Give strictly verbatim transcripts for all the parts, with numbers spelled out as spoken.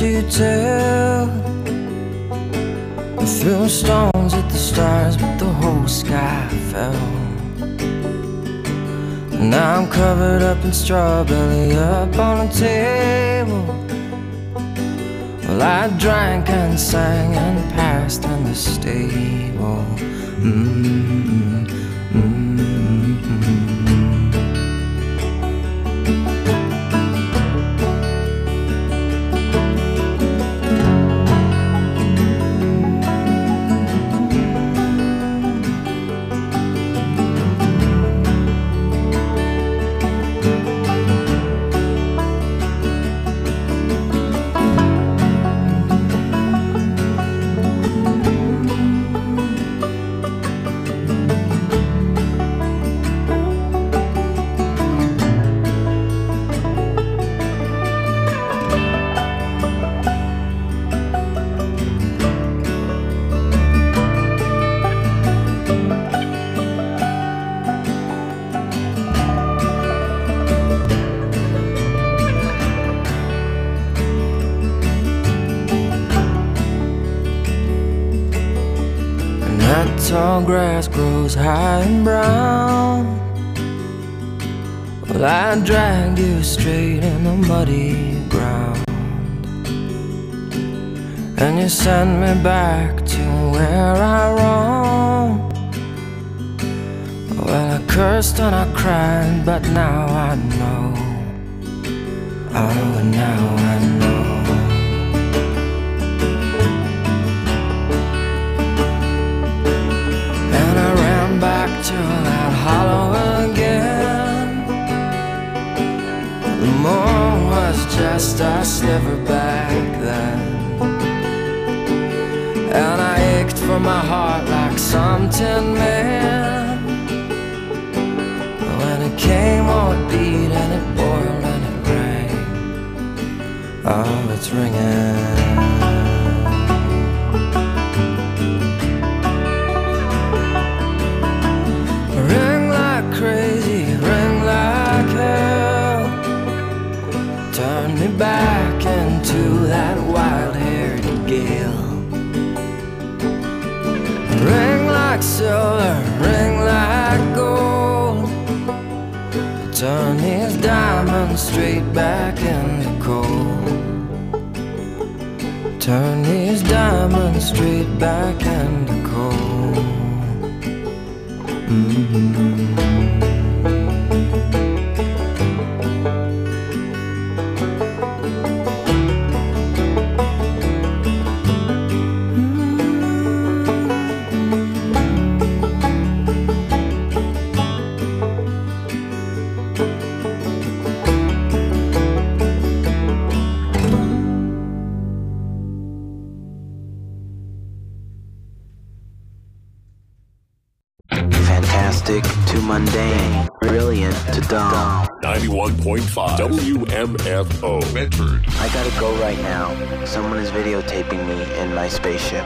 to tell. I threw stones at the stars, but the whole sky fell. Now I'm covered up in straw, belly up on a table. Well, I drank and sang and passed in the stable. Mm-hmm. Mm-hmm. Tall grass grows high and brown. Well, I dragged you straight in the muddy ground, and you sent me back to where I roamed. Well, I cursed and I cried, but now I know. Oh, now I know. To that hollow again. The moon was just a sliver back then, and I ached for my heart like some tin man. When it came, oh, it beat and it boiled and it rang. Oh, it's ringing. Crazy, ring like hell. Turn me back into that wild-haired gale. Ring like silver, ring like gold. Turn these diamonds straight back into coal. Turn these diamonds straight back into coal. Mm-hmm. To mundane, brilliant to dumb. ninety-one point five W M F O Medford. I gotta go right now. Someone is videotaping me in my spaceship.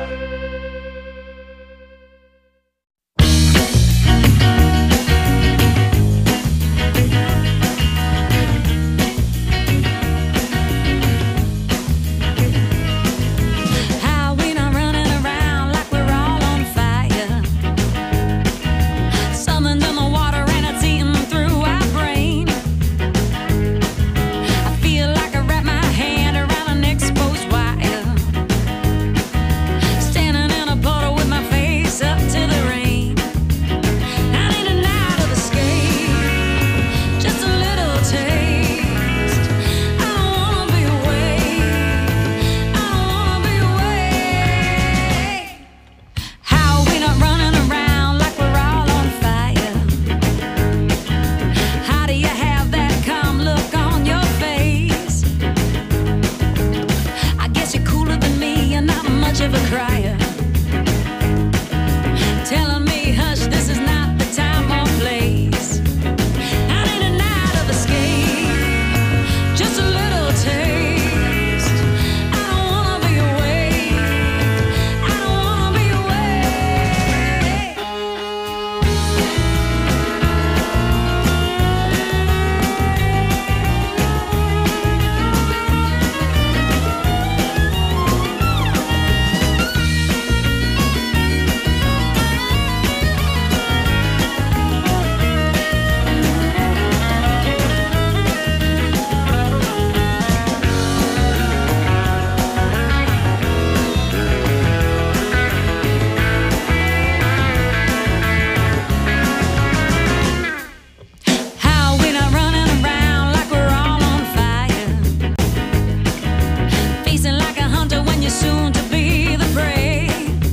soon to be the prey.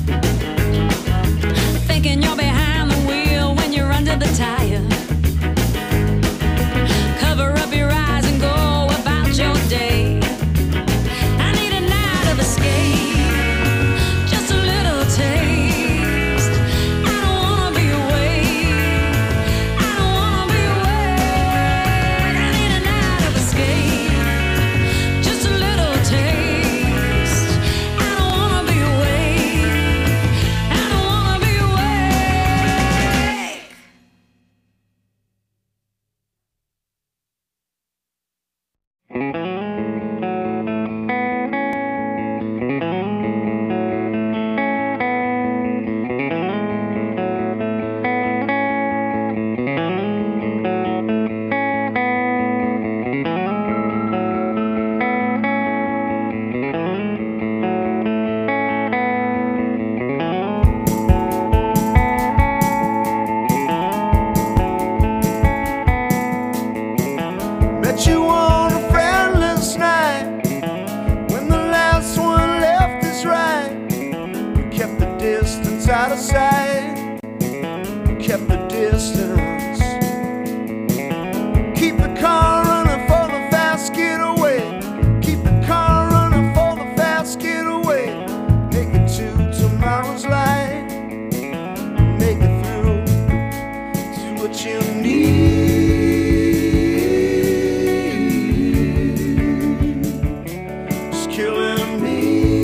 Thinking you're behind the wheel when you're under the tire. Cover up your eyes and go about your day. I need a night of escape, just a little taste. I don't wanna be awake, I don't wanna be awake. I need a night of escape, just a little taste. I don't wanna be awake, I don't wanna be awake. Met you on a friendless night when the last one left his right. You kept the distance out of sight. You kept the distance. Keep the car running for the fast getaway. Keep the car running for the fast getaway. Make it to tomorrow's light. Make it through to what you need. Killing me.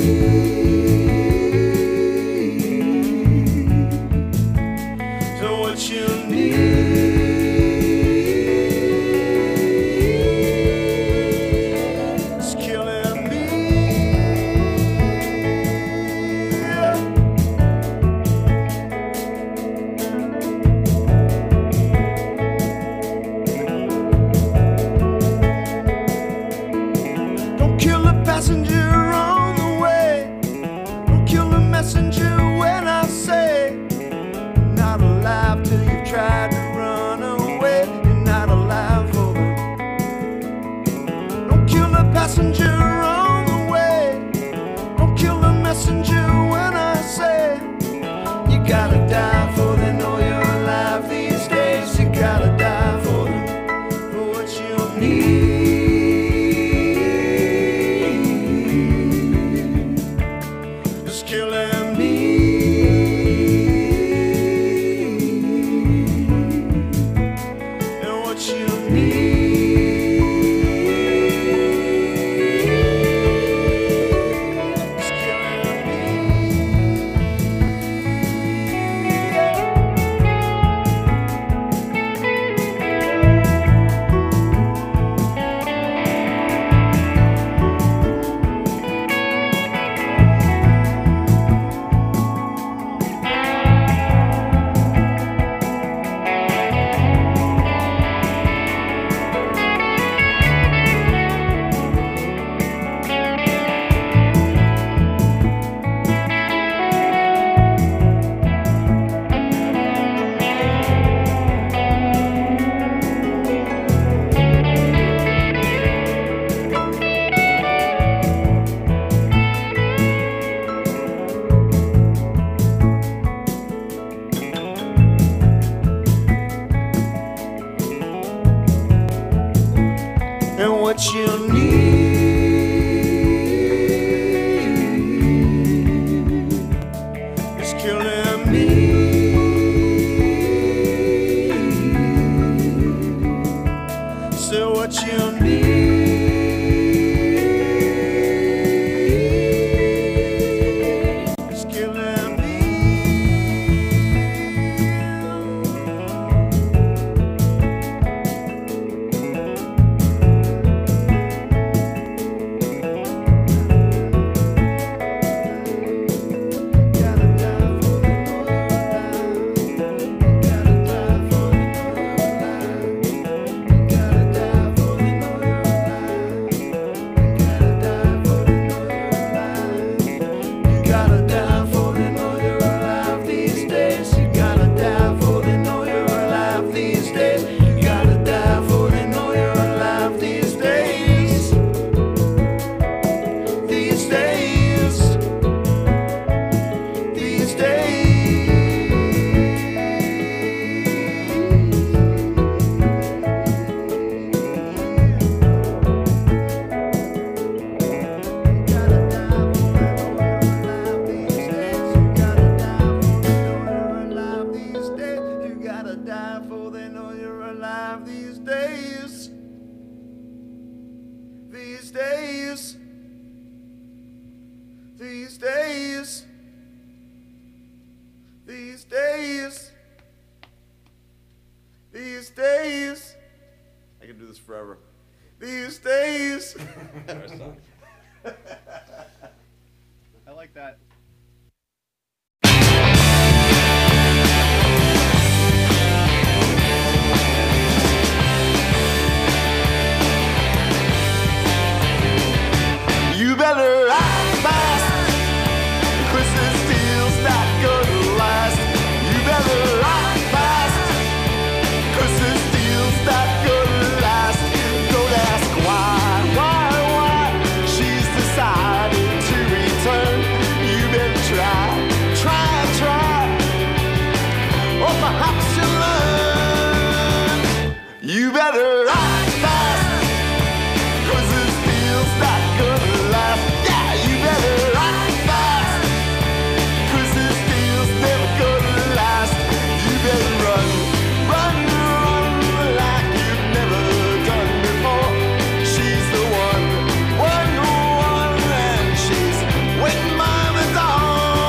So what you need is killing me. Don't kill the passenger These days, these days, these days, I can do this forever. These days. I like that. You better act fast, 'cause this deal's not gonna last. You better act fast, 'cause this deal's not gonna last. Don't ask why, why, why she's decided to return. You better try, try, try, or perhaps you'll learn. You better act fast, 'cause this deal's not gonna last. Yeah, you better act fast, 'cause this deal's never gonna last. You better run, run, run like you've never done before. She's the one, one, one, and she's waiting by the door.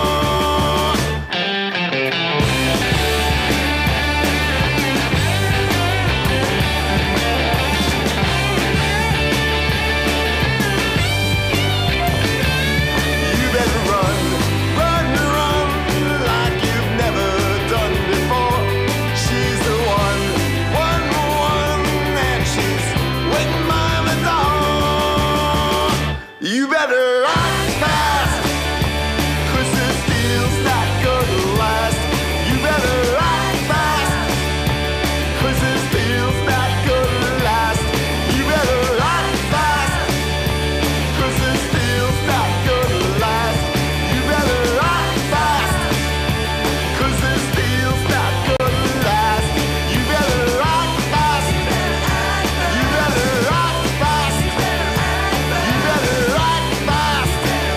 You better run, run, run like you've never done before. She's the one, one, one, and she's waiting by the door. You better act fast, 'cause this deal's not gonna last. You better act fast, 'cause this deal's not gonna last. You better act fast, 'cause this deal's not gonna last. You better act fast, 'cause this deal's not gonna last. You better act fast. You better act fast. You better act fast.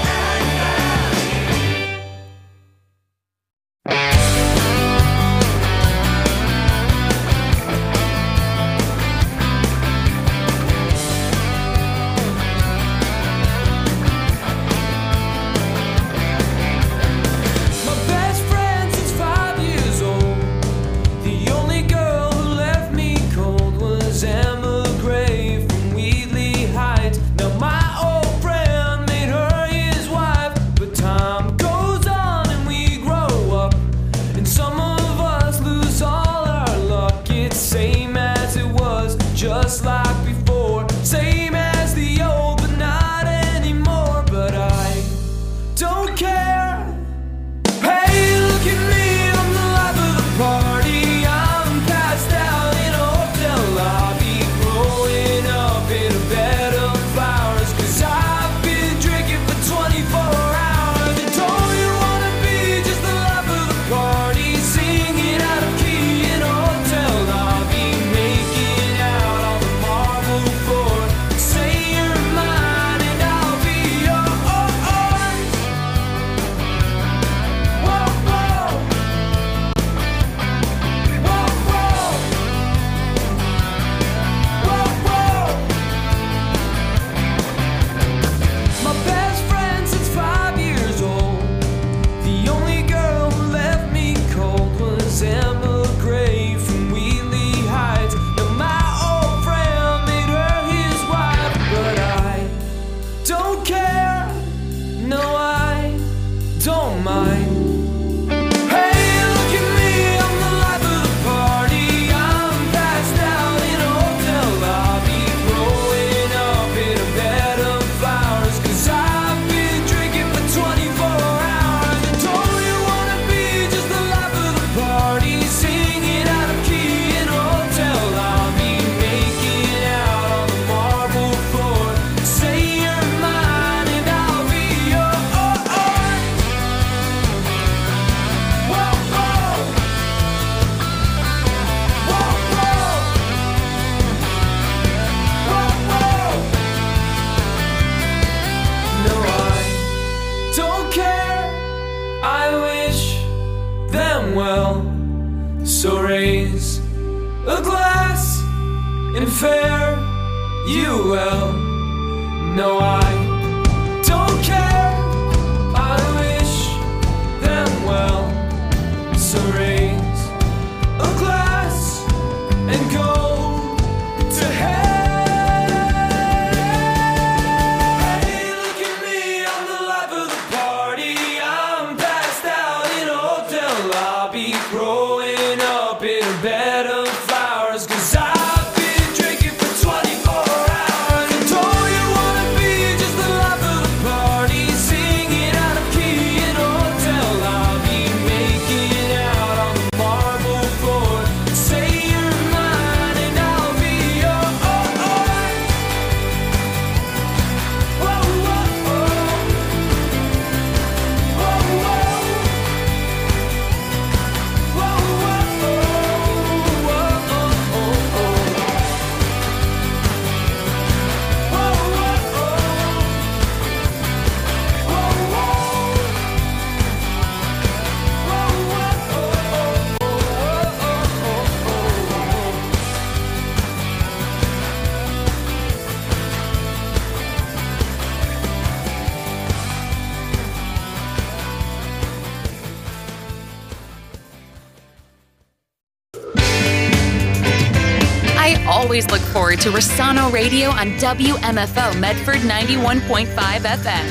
My best friend since five years old. The only girl who left me cold was Emma Gray from Wheatley Heights. Now my old friend made her his wife, but time goes on and we grow up, and some of us lose all our luck. It's same as it was, just like before, same as the old, but not anymore. But I don't care. Hey, look at me, I'm the life of the party. I'm passed out in a hotel lobby, growing up in a bed of flowers, 'cause I've been drinking for twenty-four hours. And don't you wanna be just the life of the party, singing out of key in a hotel lobby, making out on the marble floor. Say you're mine and I'll be yours. Whoa, whoa. Whoa, whoa. Whoa, whoa. My best friend since five years old. The only girl who left me cold was Emma Gray from Wheatley Heights. Now my old friend made her his wife, but I don't care. No, I don't mind. Hey, look at me, I'm the life of the party. I'm passed out in a hotel lobby, growing up in a bed of flowers, 'cause I've been drinking for twenty-four hours. And don't you wanna be just the life of the party, singing out of key in a hotel lobby, making out on the marble floor. Say you're mine and I'll be yours. Whoa, whoa. Whoa, whoa. Whoa, whoa. No, I don't care. I wish them well. So raise a glass and fare you well. No, I don't care. always look forward to Rossano Radio on W M F O Medford ninety-one point five F M.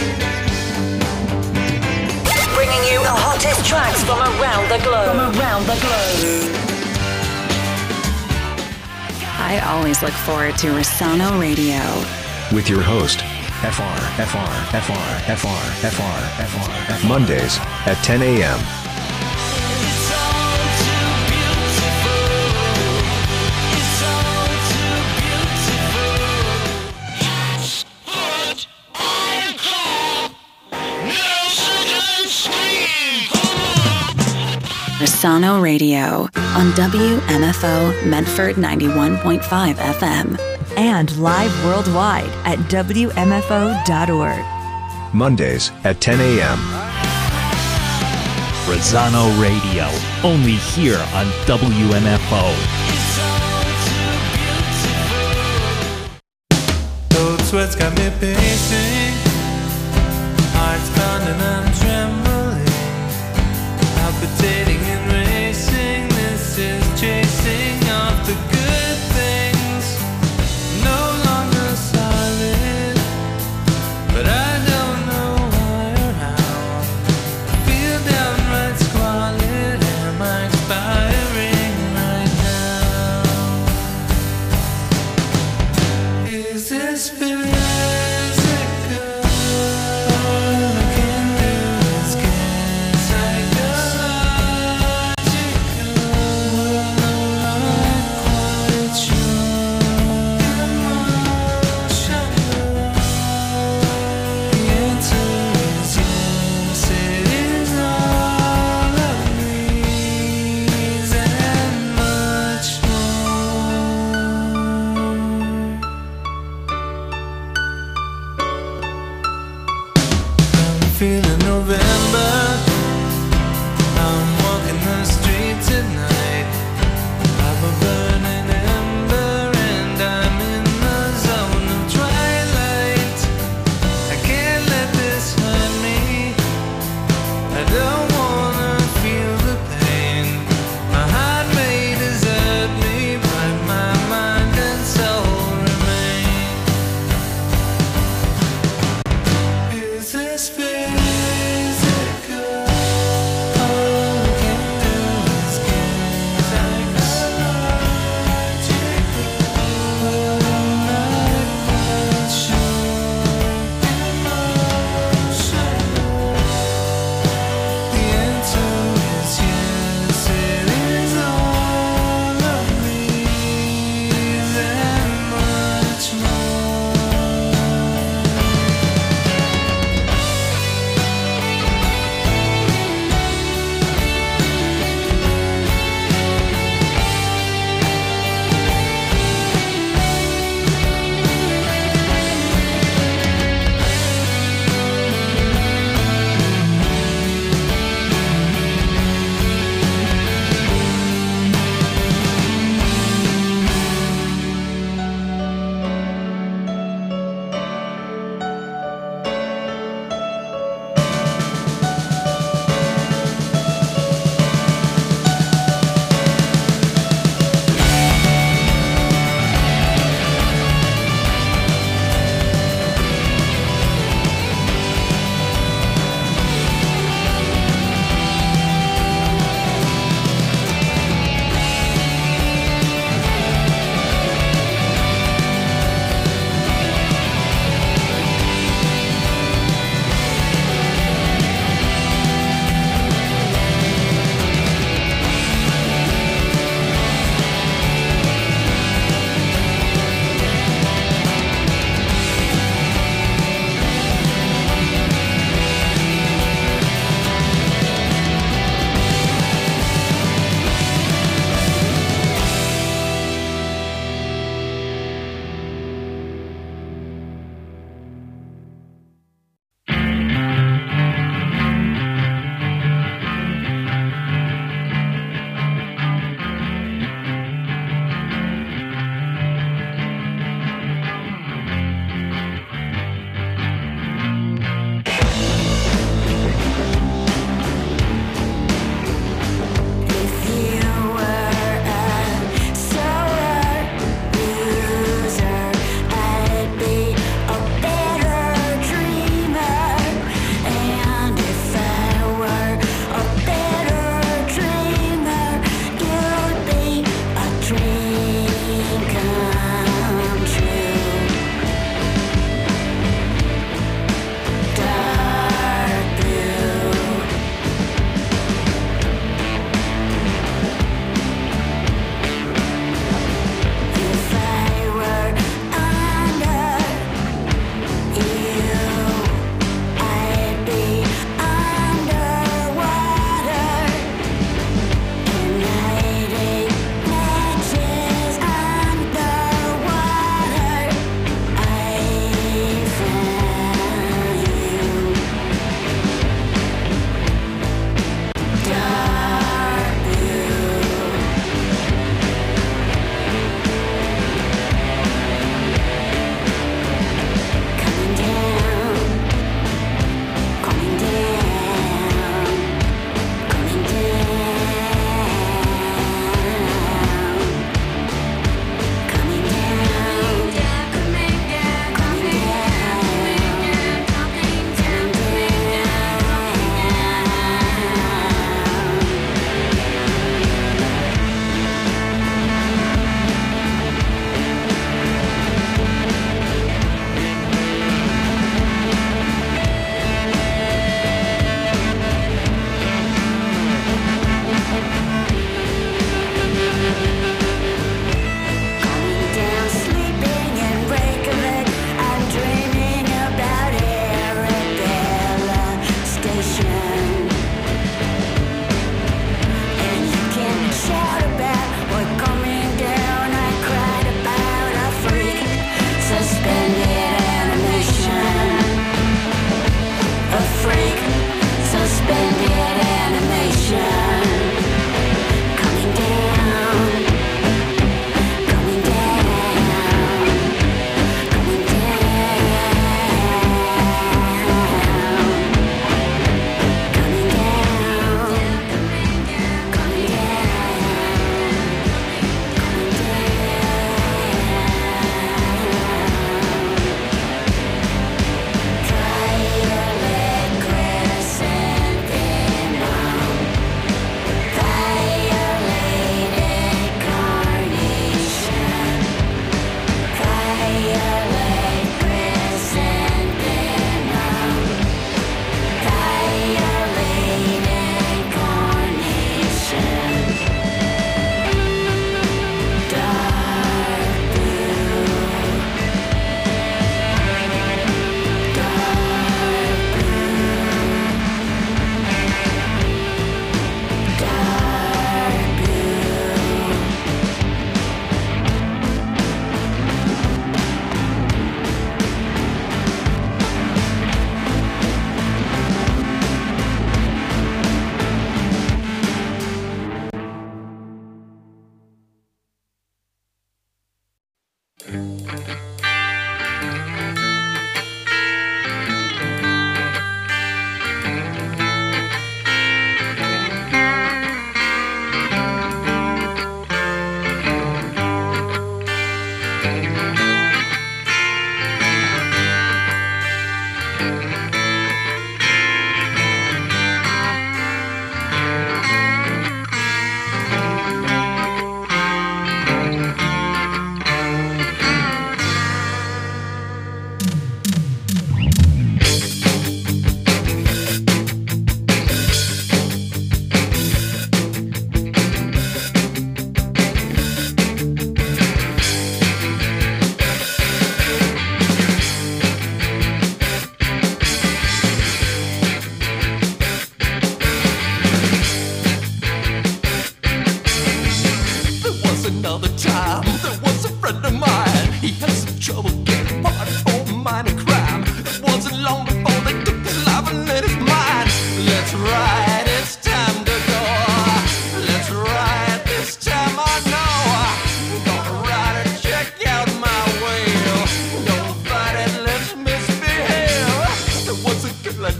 Bringing you the hottest tracks from around the globe. From around the globe. I always look forward to Rossano Radio. With your host, F R, F R, F R, F R, F R, F R, F R. Mondays at ten a.m. Rossano Radio on W M F O Medford ninety-one point five F M. And live worldwide at W M F O dot org. Mondays at ten a.m. Rossano Radio, only here on W M F O. Cold sweats got me pacing, heart's pounding, I'm trembling, palpitating and racing. This is chasing off the good things, no longer solid, but I don't know why or how. I feel downright squalid. Am I expiring right now? Is this physical? All I can do is get psychological. Well, I'm not quite sure. Emotional. The answer is yes. It is all of these and much more. I'm feeling November. I'm walking the streets at night. I'm a burning ember and I'm in the zone of twilight. I can't let this hurt me. I don't wanna feel the pain. My heart may desert me, but my mind and soul remain. Is this physical?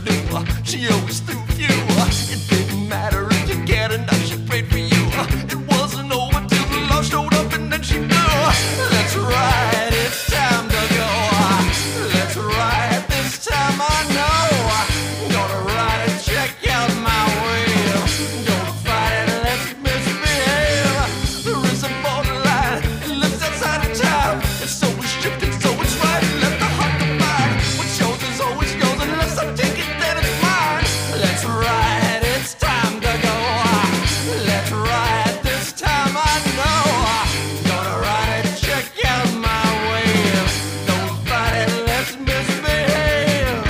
do. She always threw you. It didn't matter if you cared enough, she prayed for you. It wasn't over till the love showed up and then she knew. That's right, it's time to go. That's right, this time I know. Gonna ride and check out my wheel. Don't fight it, let's misbehave. There is a borderline, it lives outside of time. It's so restricted, so it's right. Let the heart divide. What's yours is always yours unless I take it, then it's mine. That's right, it's time to go. That's right, this time I know. Gonna ride and check out my wheel. Don't fight it, let's misbehave.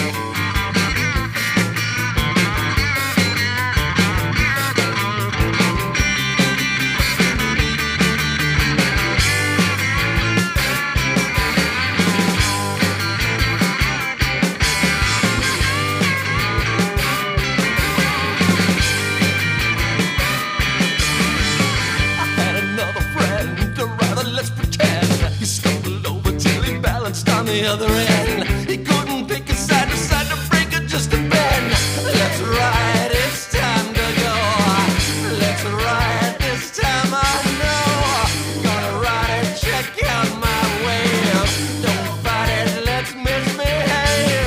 I had another friend, or rather let's pretend he stumbled over till he balanced on the other end. He couldn't pick a side, decided to break it just to bend. That's right, it's time to go. That's right, this time I know. Gonna ride and check out my wheel. Don't fight it, let's misbehave.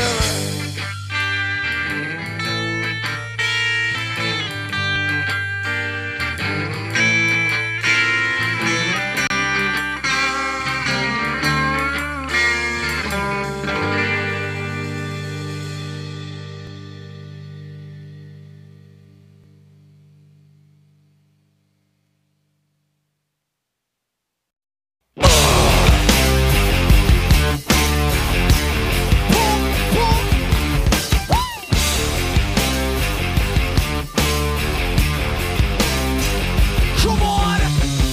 Come on!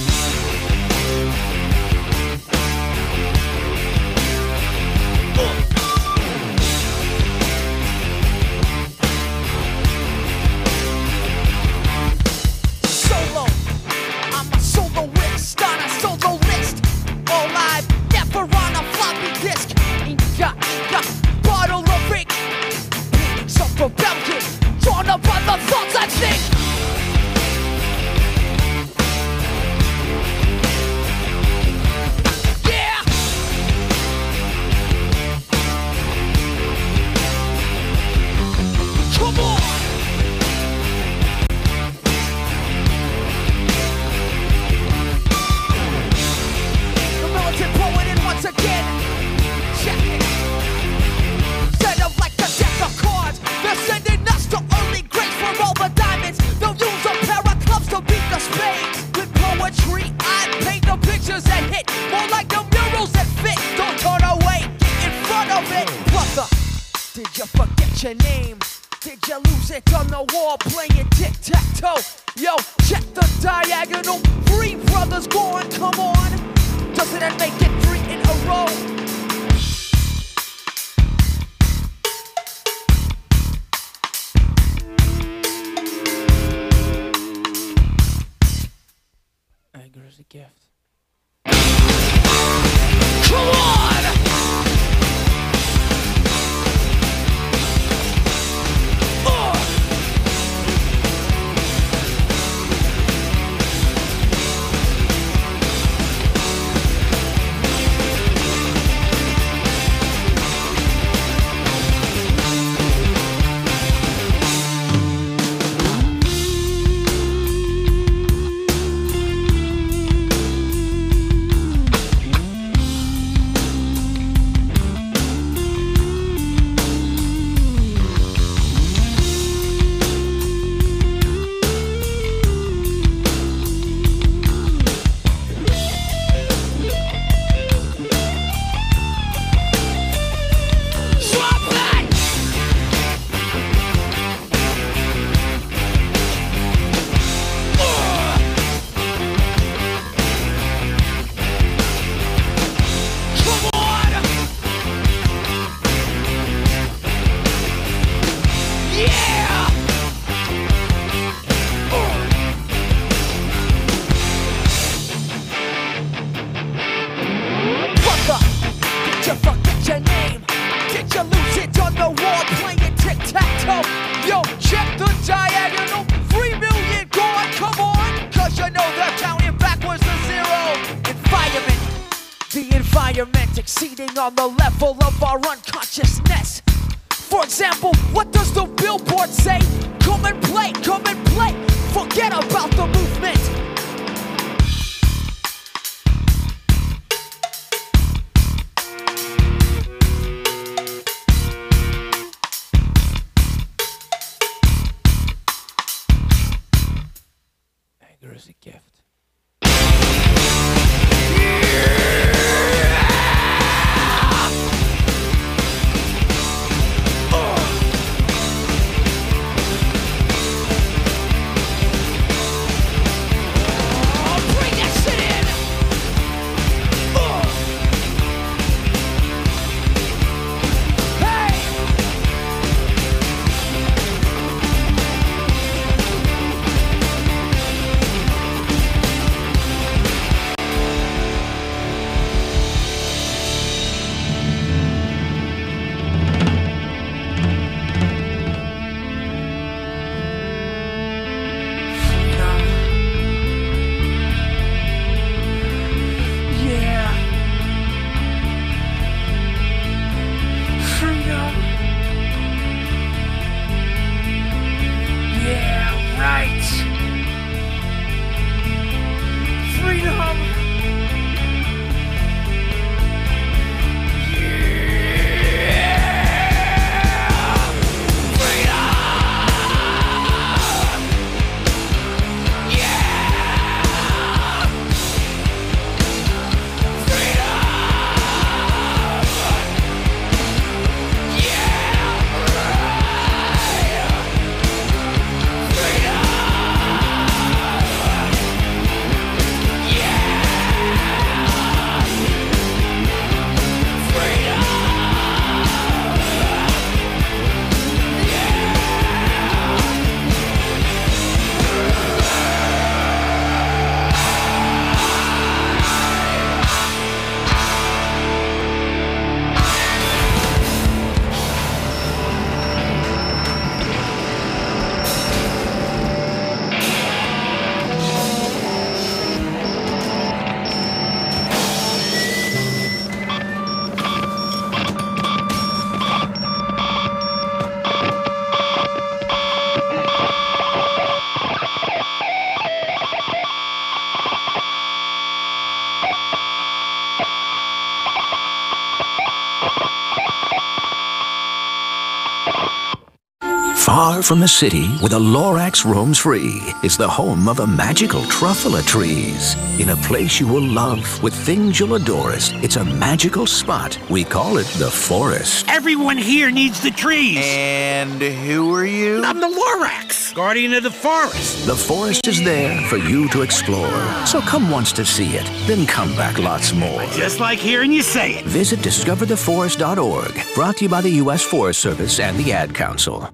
Solo, I'm a soloist on a solo list. All live, never on a floppy disk. Inca, Inca, bottle of ink. Paintings of rebellion, drawn up by the thoughts I think. Yeah! Come on! The militant poet and once again, check it. Set up like the deck of cards. They're sending us to early grades for all the diamonds. They'll use a pair of clubs to beat the spades. With poetry, I paint the pictures that hit. More like the murals that fit. Don't turn away, get in front of it. Brother, did you forget your name? Did you lose it on the wall playing tic-tac-toe? Yo, check the diagonal. Three brothers gone, come on. Doesn't that make it three in a row? Anger is a gift. Come on! Uh! succeeding on the level of our unconsciousness. For example, what does the billboard say? Come and play, come and play. Forget about the movement. Anger is a gift. Far from the city, where the Lorax roams free, is the home of a magical truffula trees. In a place you will love, with things you'll adore. It's a magical spot. We call it the forest. Everyone here needs the trees. And who are you? I'm the Lorax, guardian of the forest. The forest is there for you to explore. So come once to see it, then come back lots more. Just like hearing you say it. Visit discover the forest dot org. Brought to you by the U S Forest Service and the Ad Council.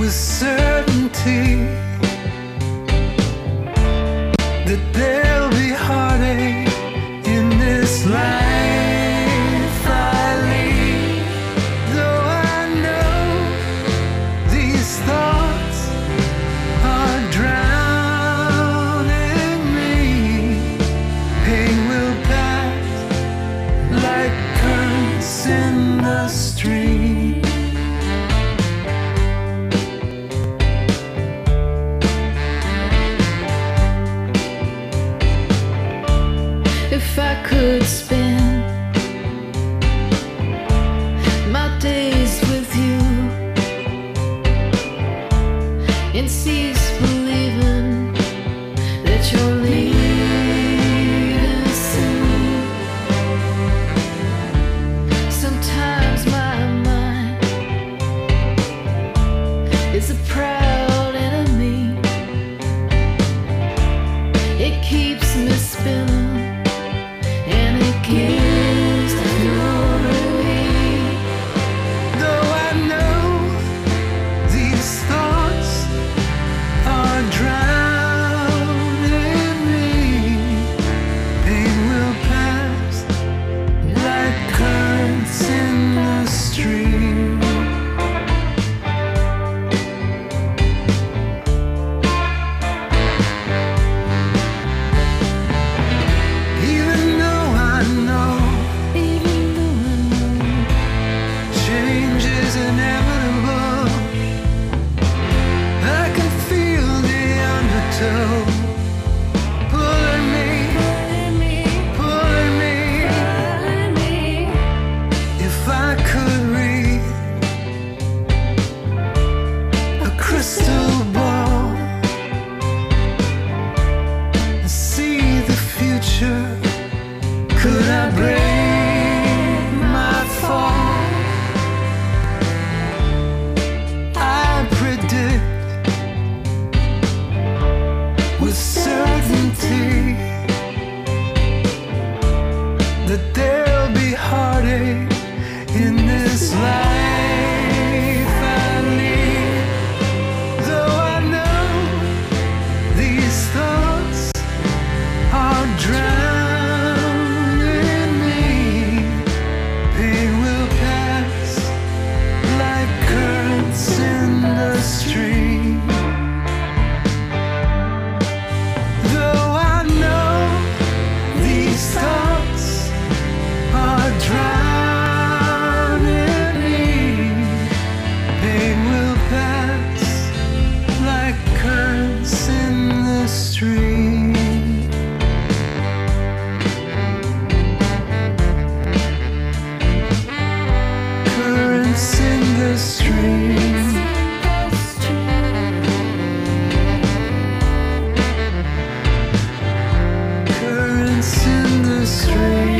with certainty that there'll be heartache in this life I lead. Though I know these thoughts are drowning me, pain will pass like currents in the stream. If I could spend my days with you and cease believing that you're leaving soon. Sometimes my mind is a proud enemy. It keeps me spinning. Gives no relief. Though I know these thoughts are drowning me, pain will pass like currents in the stream. Pulling me, pulling me, pulling me, pulling me. If I could read a crystal ball and see the future, could I break my fall? I predict with certainty that there'll be heartache in this life I lead. Though I know these thoughts are drowning me, pain will pass like currents in the stream. Thoughts are drowning me. Pain will pass like currents in the stream. Currents in the stream. Currents in the stream.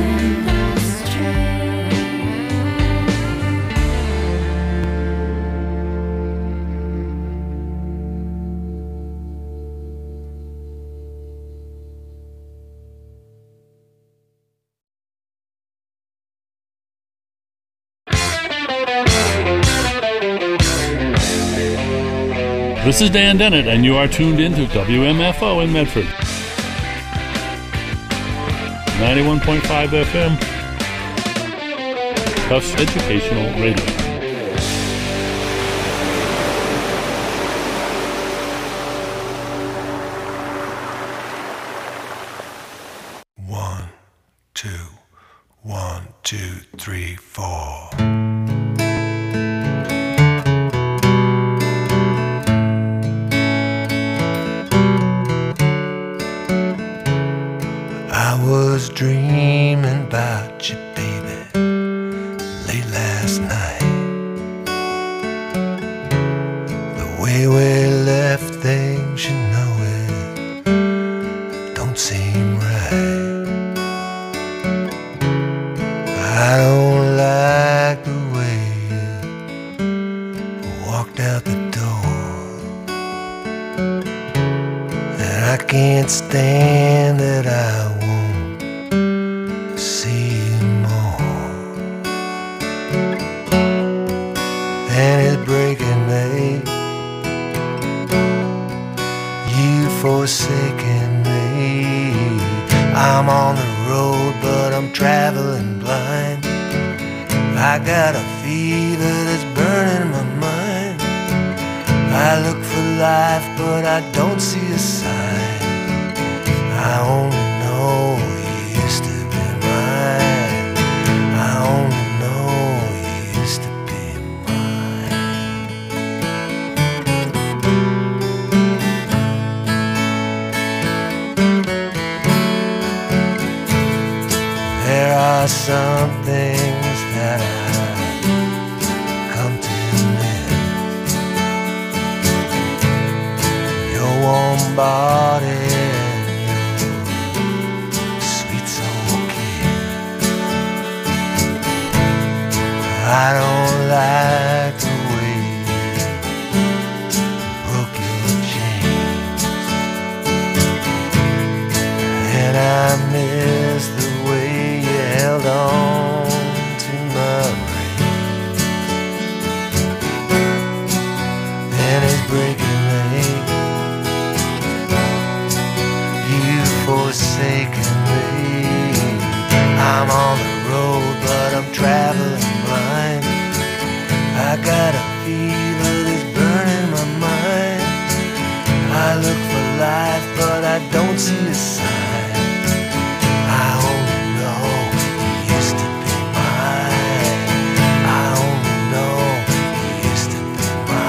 This is Dan Dennett, and you are tuned in to W M F O in Medford. ninety-one point five F M, Tufts Educational Radio. One, two, one, two, three, four. I was dreaming about you, baby, late last night. The way we left things, you know it don't seem right. I don't like the way you walked out the door, and I can't stand that I see you more. And it's breaking me forsaken me. I'm on the road, but I'm traveling blind. I got a fever that's burning my mind. I look for life, but I don't see a sign. I only know you used to be mine. I only know you used to be mine. There are some things that I've come to miss. Your warm body and your sweet soul kiss. I don't like the way you broke your chains, and I miss the way you held on to my reins. And it's breaking me. You've forsaken me. I'm on the road, but I'm traveling blind. I got a fever that's burning my mind. I look for life, but I don't see a sign. I only know you used to be mine. I only know you used to be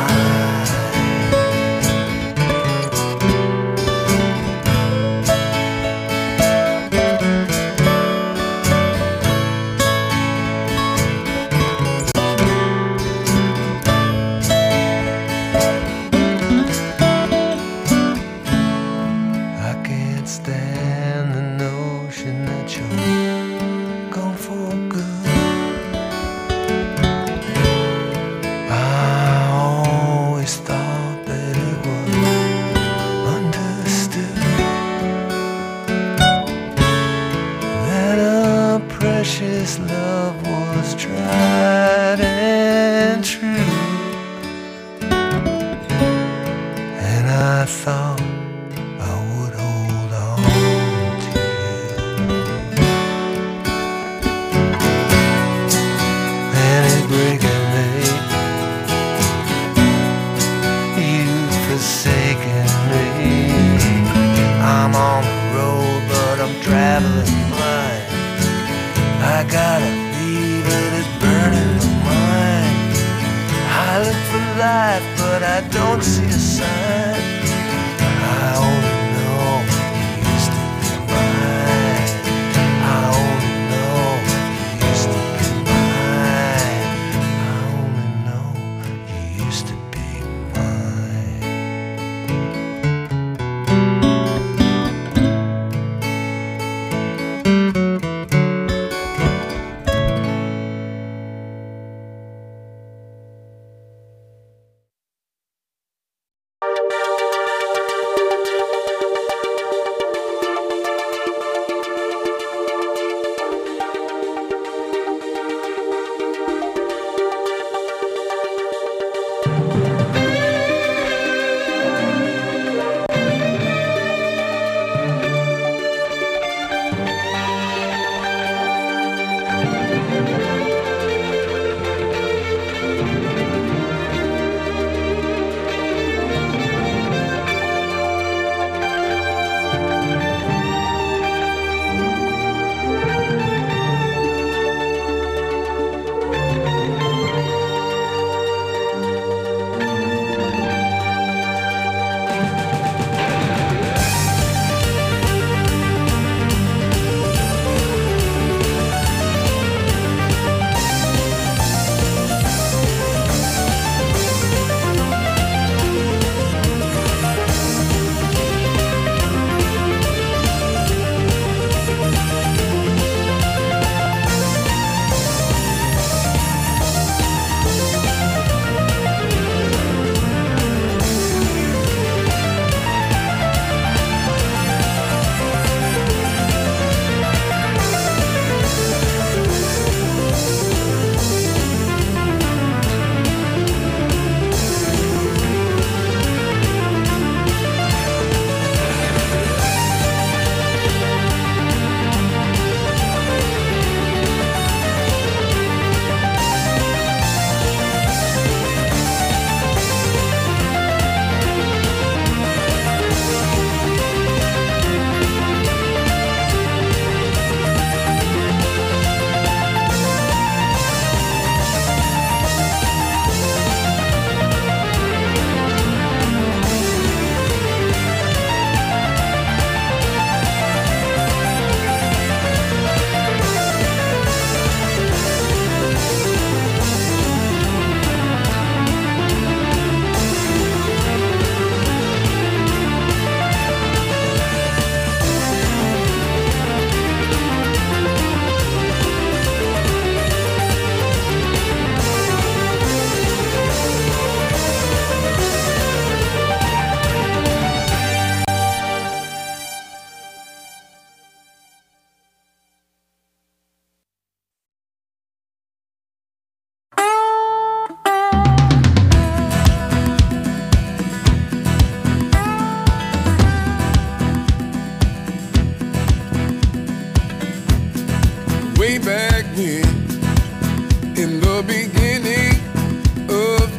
I can't stand the notion that you're gone for good. I always thought that it was understood that a precious love was tried and true. And I thought I would hold on to you. And it's breaking me. You've forsaken me. I'm on the road, but I'm traveling blind. I got a fever that's burning my mind. I look for life, but I don't see a sign. I only know you used to be mine. I only know you used to be mine. I only know you used to be mine.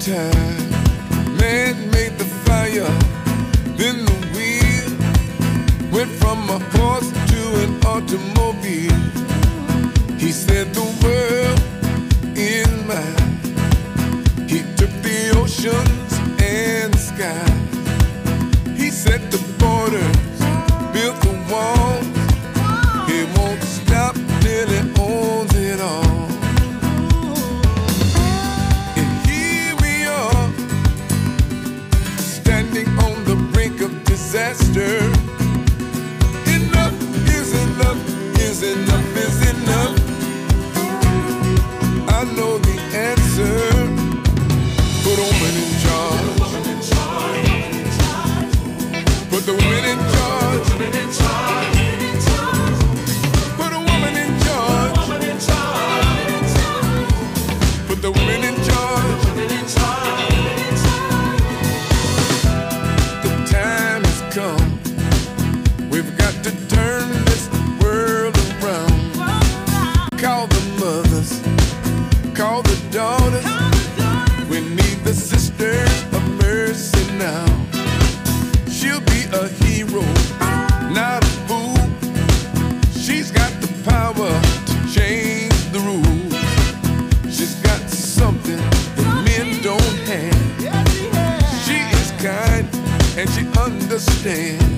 time. Man made the fire, then the wheel went from a horse to an automobile. He said the world is mine. He took the oceans and the sky. He set the borders, built the walls. He won't stop till he owns it all. And here we are, standing on the brink of disaster. Enough is enough, is enough, is enough. I know the answer. Put a woman in charge. Put the women in charge. Put a woman in charge. Put the women in charge. The time has come. We've got to turn this world around. Call the mothers. Call the daughters. We need the sisters of mercy now. She'll be a hero, not a fool. She's got the power to change the rules. She's got something that men don't have. She is kind and she understands.